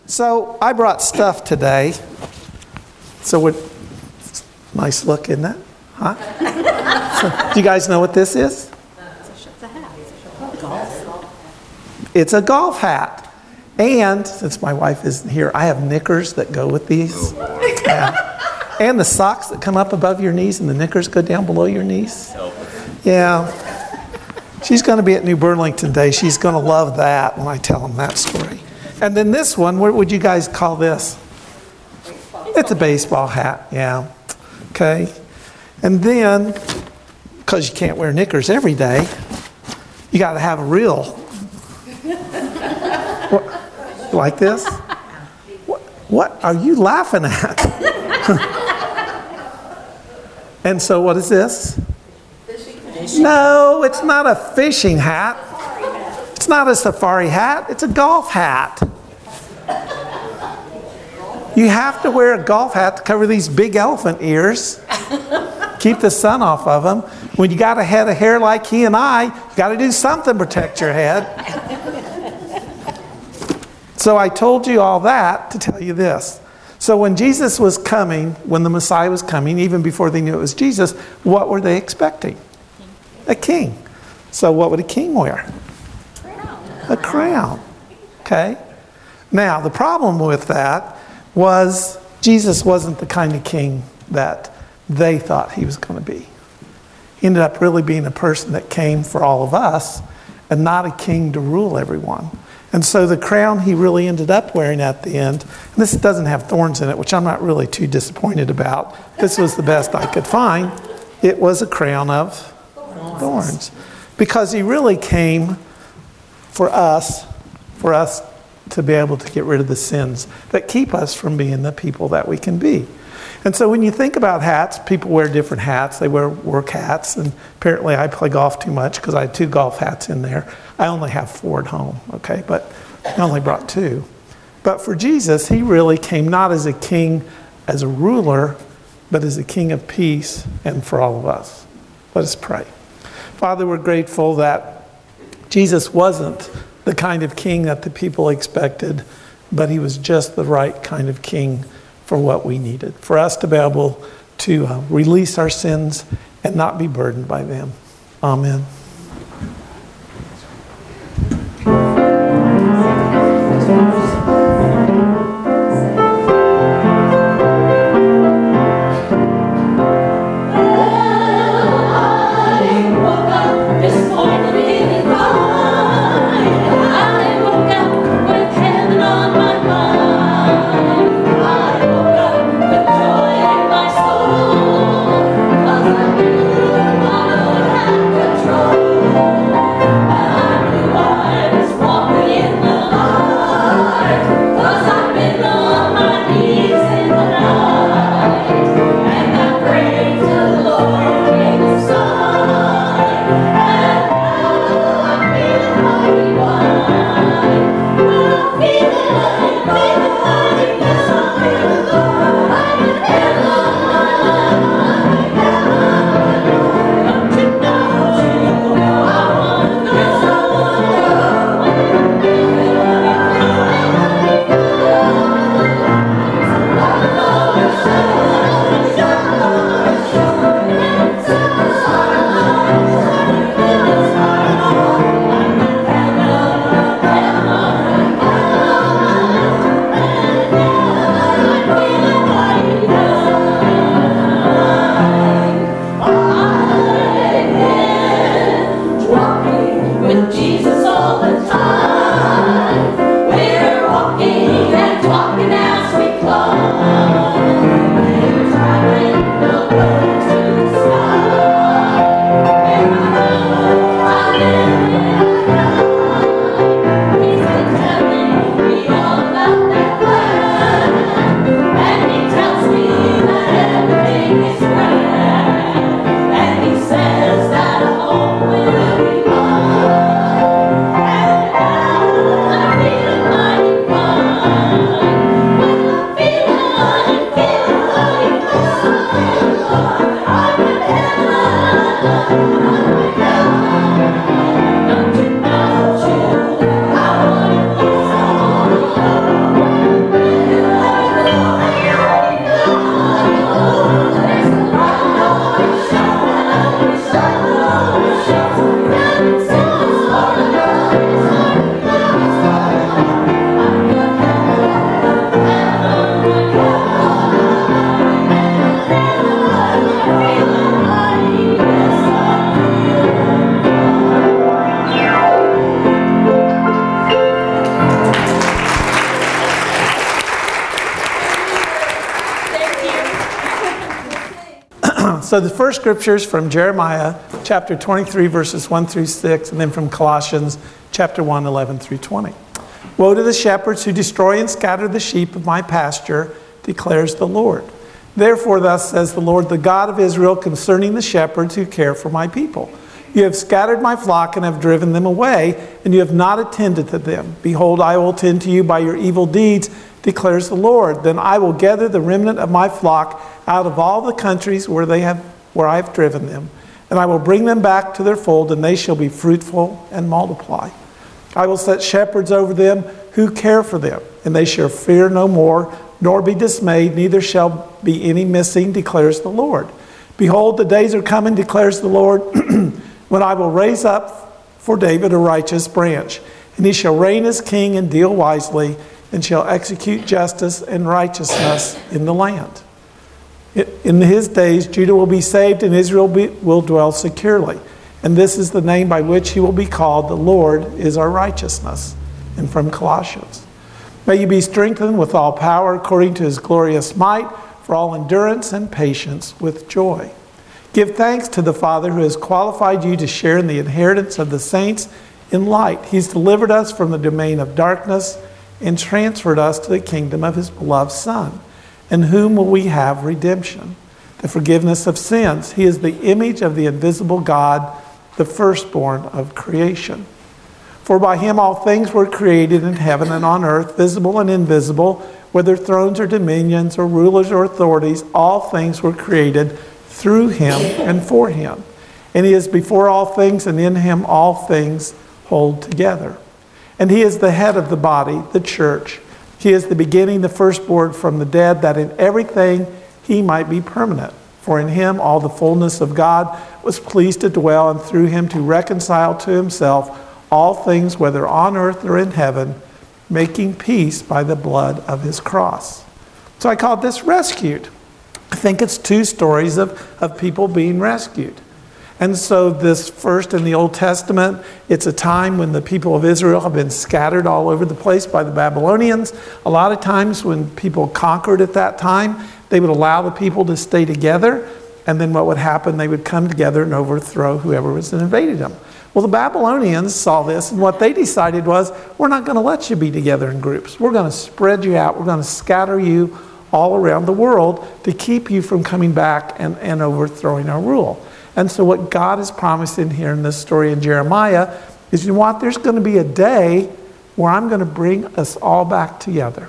So I brought stuff today. So nice look, isn't it? Huh? So, do you guys know what this is? It's a golf hat. And since my wife isn't here, I have knickers that go with these. Yeah. And the socks that come up above your knees and the knickers go down below your knees. Yeah. She's going to be at New Burlington Day. She's going to love that when I tell them that story. And then this one, what would you guys call this? It's a baseball hat, yeah. Okay. And then, because you can't wear knickers every day, you got to have a real. What, like this? What are you laughing at? And so what is this? No, it's not a fishing hat. It's not a safari hat. It's a golf hat. You have to wear a golf hat to cover these big elephant ears. Keep the sun off of them. When you got a head of hair like he and I, you got to do something to protect your head. So I told you all that to tell you this. So when Jesus was coming, when the Messiah was coming, even before they knew it was Jesus, what were they expecting? A king. So what would a king wear? A crown. Okay? Now, the problem with that was Jesus wasn't the kind of king that they thought he was going to be. He ended up really being a person that came for all of us and not a king to rule everyone. And so the crown he really ended up wearing at the end, and this doesn't have thorns in it, which I'm not really too disappointed about. This was the best I could find. It was a crown of thorns. Because he really came for us to be able to get rid of the sins that keep us from being the people that we can be. And so when you think about hats, people wear different hats. They wear work hats, and apparently I play golf too much because I had 2 golf hats in there. I only have 4 at home, okay, but I only brought 2. But for Jesus, he really came not as a king, as a ruler, but as a king of peace and for all of us. Let us pray. Father, we're grateful that Jesus wasn't the kind of king that the people expected, but he was just the right kind of king for what we needed, for us to be able to release our sins and not be burdened by them. Amen. Control. So the first scripture is from Jeremiah chapter 23, verses 1 through 6, and then from Colossians chapter 1, 11 through 20. Woe to the shepherds who destroy and scatter the sheep of my pasture, declares the Lord. Therefore, thus says the Lord, the God of Israel, concerning the shepherds who care for my people. You have scattered my flock and have driven them away, and you have not attended to them. Behold, I will attend to you by your evil deeds, declares the Lord. Then I will gather the remnant of my flock out of all the countries where I have driven them, and I will bring them back to their fold, and they shall be fruitful and multiply. I will set shepherds over them who care for them, and they shall fear no more, nor be dismayed, neither shall be any missing, declares the Lord. Behold, the days are coming, declares the Lord, when I will raise up for David a righteous branch, and he shall reign as king and deal wisely, and shall execute justice and righteousness in the land. In his days, Judah will be saved, and Israel will dwell securely. And this is the name by which he will be called. The Lord is our righteousness. And from Colossians. May you be strengthened with all power according to his glorious might, for all endurance and patience with joy. Give thanks to the Father who has qualified you to share in the inheritance of the saints in light. He's delivered us from the domain of darkness and transferred us to the kingdom of his beloved Son, in whom will we have redemption, the forgiveness of sins. He is the image of the invisible God, the firstborn of creation. For by him all things were created in heaven and on earth, visible and invisible, whether thrones or dominions or rulers or authorities, all things were created through him and for him. And he is before all things, and in him all things hold together. And he is the head of the body, the church. He is the beginning, the firstborn from the dead, that in everything he might be permanent. For in him all the fullness of God was pleased to dwell, and through him to reconcile to himself all things, whether on earth or in heaven, making peace by the blood of his cross. So I call this rescued. I think it's two stories of people being rescued. And so this first in the Old Testament, it's a time when the people of Israel have been scattered all over the place by the Babylonians. A lot of times when people conquered at that time, they would allow the people to stay together. And then what would happen, they would come together and overthrow whoever was invading them. Well, the Babylonians saw this, and what they decided was, we're not going to let you be together in groups. We're going to spread you out. We're going to scatter you all around the world to keep you from coming back and overthrowing our rule. And so what God is promising here in this story in Jeremiah is, you know what? There's going to be a day where I'm going to bring us all back together.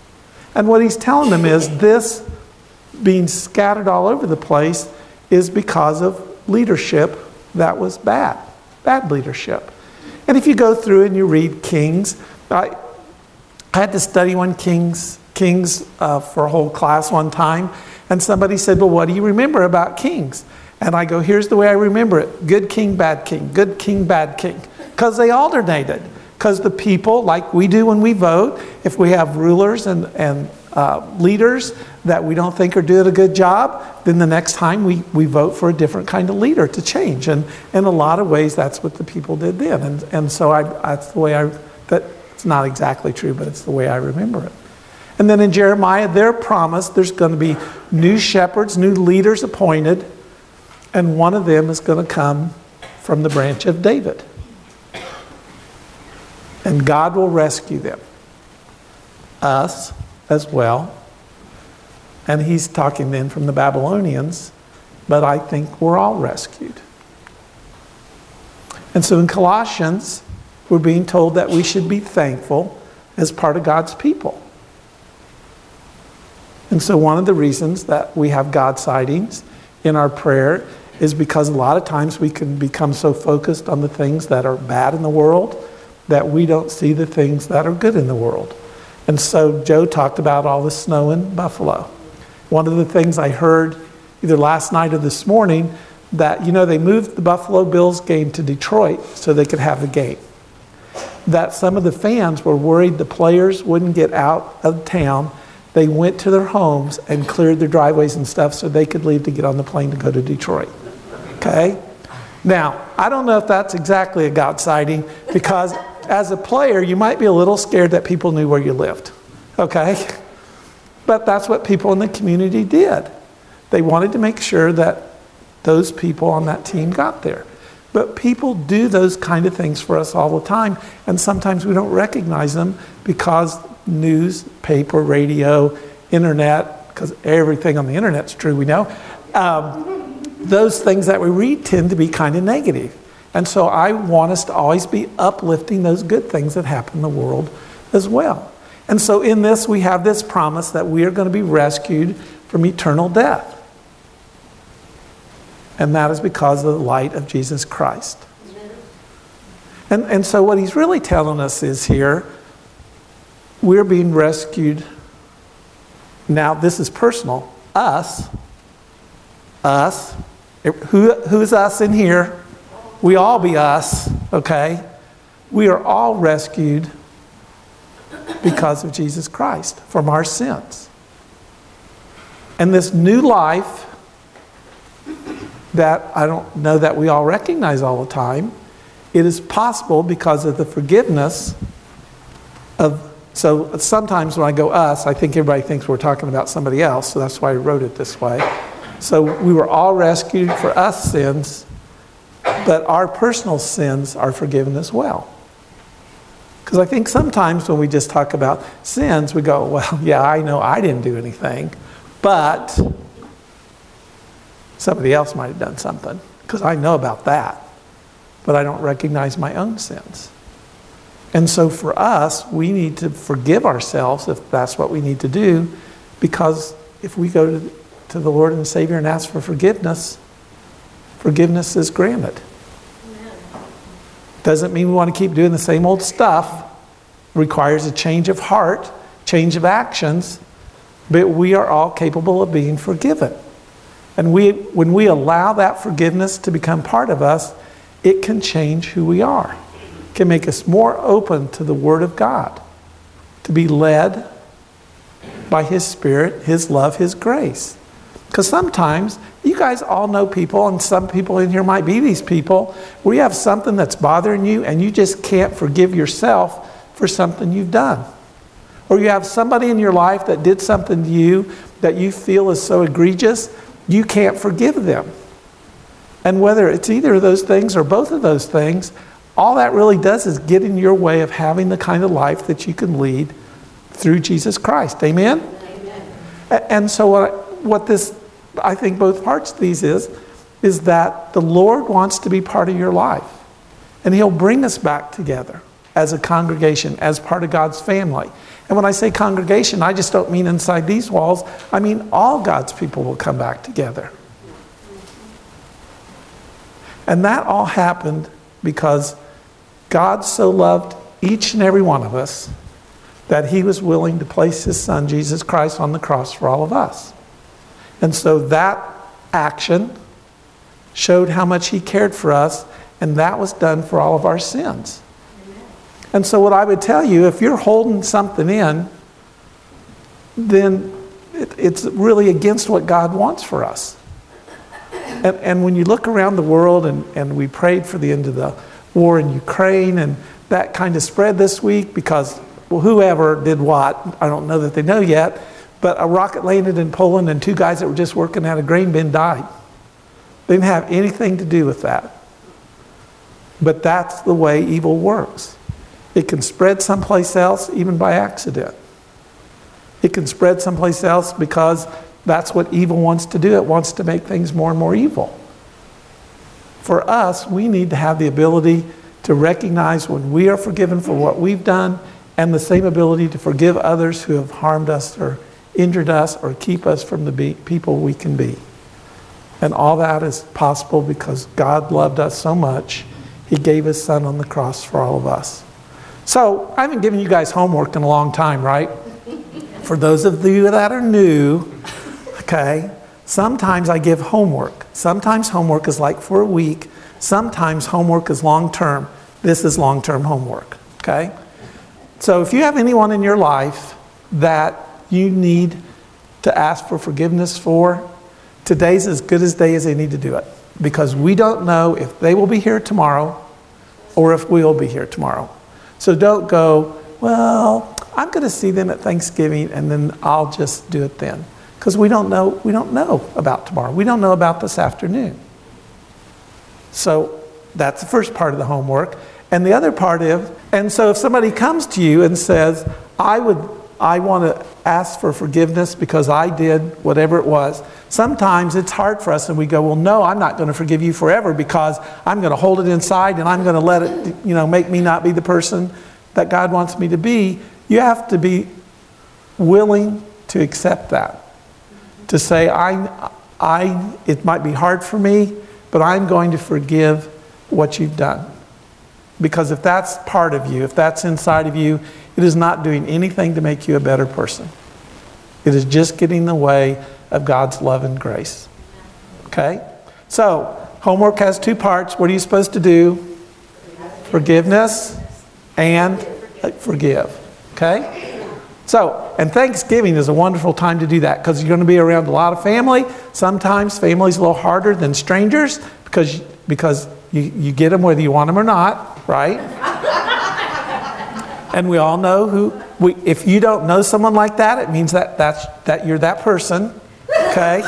And what he's telling them is this being scattered all over the place is because of leadership that was bad leadership. And if you go through and you read Kings, I had to study one Kings for a whole class one time, and somebody said, well, what do you remember about Kings? And I go, here's the way I remember it. Good king, bad king. Good king, bad king. Because they alternated. Because the people, like we do when we vote, if we have rulers and leaders that we don't think are doing a good job, then the next time we vote for a different kind of leader to change. And in a lot of ways, that's what the people did then. And so that's the way it's not exactly true, but it's the way I remember it. And then in Jeremiah, they're promised there's going to be new shepherds, new leaders appointed, and one of them is going to come from the branch of David. And God will rescue them. Us as well. And he's talking then from the Babylonians, but I think we're all rescued. And so in Colossians, we're being told that we should be thankful as part of God's people. And so one of the reasons that we have God sightings in our prayer is because a lot of times we can become so focused on the things that are bad in the world that we don't see the things that are good in the world. And so Joe talked about all the snow in Buffalo. One of the things I heard either last night or this morning, that, they moved the Buffalo Bills game to Detroit so they could have the game. That some of the fans were worried the players wouldn't get out of town. They went to their homes and cleared their driveways and stuff so they could leave to get on the plane to go to Detroit. Okay? Now, I don't know if that's exactly a God sighting, because as a player, you might be a little scared that people knew where you lived. Okay? But that's what people in the community did. They wanted to make sure that those people on that team got there. But people do those kind of things for us all the time, and sometimes we don't recognize them because news, paper, radio, internet, because everything on the internet's true, we know. Those things that we read tend to be kind of negative. And so I want us to always be uplifting those good things that happen in the world as well. And so in this, we have this promise that we are going to be rescued from eternal death. And that is because of the light of Jesus Christ. And so what he's really telling us is here, we're being rescued. Now, this is personal. Us. Who's us in here? We all be us, okay? We are all rescued because of Jesus Christ from our sins. And this new life that I don't know that we all recognize all the time, it is possible because of the forgiveness of... So sometimes when I go us, I think everybody thinks we're talking about somebody else, so that's why I wrote it this way. So we were all rescued for us sins, but our personal sins are forgiven as well. Because I think sometimes when we just talk about sins, we go, well, yeah, I know I didn't do anything, but somebody else might have done something, because I know about that, but I don't recognize my own sins. And so for us, we need to forgive ourselves if that's what we need to do, because if we go to the Lord and Savior and ask for forgiveness, forgiveness is granted. Amen. Doesn't mean we want to keep doing the same old stuff. It requires a change of heart, change of actions, but we are all capable of being forgiven. And when we allow that forgiveness to become part of us, it can change who we are. It can make us more open to the Word of God, to be led by His Spirit, His love, His grace. Because sometimes, you guys all know people, and some people in here might be these people, where you have something that's bothering you and you just can't forgive yourself for something you've done. Or you have somebody in your life that did something to you that you feel is so egregious, you can't forgive them. And whether it's either of those things or both of those things, all that really does is get in your way of having the kind of life that you can lead through Jesus Christ. Amen? Amen. And so what this, I think both parts of these is that the Lord wants to be part of your life. And He'll bring us back together as a congregation, as part of God's family. And when I say congregation, I just don't mean inside these walls. I mean all God's people will come back together. And that all happened because God so loved each and every one of us that He was willing to place His Son, Jesus Christ, on the cross for all of us. And so that action showed how much He cared for us, and that was done for all of our sins. Amen. And so what I would tell you, if you're holding something in, then it's really against what God wants for us. And when you look around the world, and we prayed for the end of the war in Ukraine, and that kind of spread this week because, well, whoever did what, I don't know that they know yet, but a rocket landed in Poland and two guys that were just working at a grain bin died. They didn't have anything to do with that. But that's the way evil works. It can spread someplace else, even by accident. It can spread someplace else because that's what evil wants to do. It wants to make things more and more evil. For us, we need to have the ability to recognize when we are forgiven for what we've done, and the same ability to forgive others who have harmed us or injured us or keep us from the people we can be. And all that is possible because God loved us so much, He gave His Son on the cross for all of us. So, I haven't given you guys homework in a long time, right? For those of you that are new, okay, sometimes I give homework. Sometimes homework is like for a week. Sometimes homework is long-term. This is long-term homework, okay? So if you have anyone in your life that you need to ask for forgiveness for, today's as good a day as they need to do it. Because we don't know if they will be here tomorrow or if we'll be here tomorrow. So don't go, well, I'm going to see them at Thanksgiving and then I'll just do it then. Because we don't know about tomorrow. We don't know about this afternoon. So that's the first part of the homework. And the other part is, and so if somebody comes to you and says, I want to ask for forgiveness because I did whatever it was. Sometimes it's hard for us and we go, well, no, I'm not going to forgive you forever because I'm going to hold it inside and I'm going to let it, make me not be the person that God wants me to be. You have to be willing to accept that. To say, it might be hard for me, but I'm going to forgive what you've done. Because if that's part of you, if that's inside of you, it is not doing anything to make you a better person. It is just getting in the way of God's love and grace. Okay? So, homework has two parts. What are you supposed to do? Forgiveness and forgive. Okay? So, and Thanksgiving is a wonderful time to do that because you're going to be around a lot of family. Sometimes family's a little harder than strangers because you get them whether you want them or not, right? And we all know if you don't know someone like that, it means that you're that person, okay?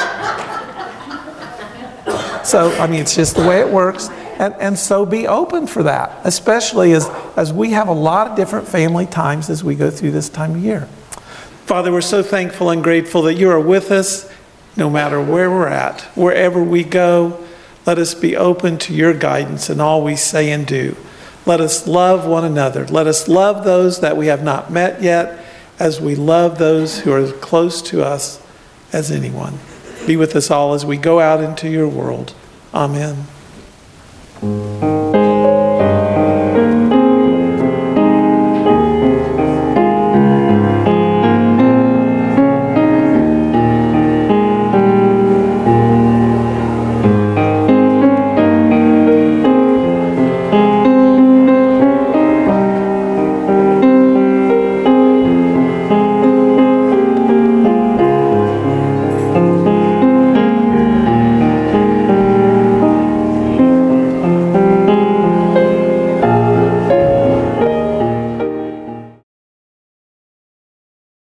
So, it's just the way it works. And so be open for that, especially as we have a lot of different family times as we go through this time of year. Father, we're so thankful and grateful that you are with us no matter where we're at, wherever we go. Let us be open to your guidance in all we say and do. Let us love one another. Let us love those that we have not met yet as we love those who are as close to us as anyone. Be with us all as we go out into your world. Amen.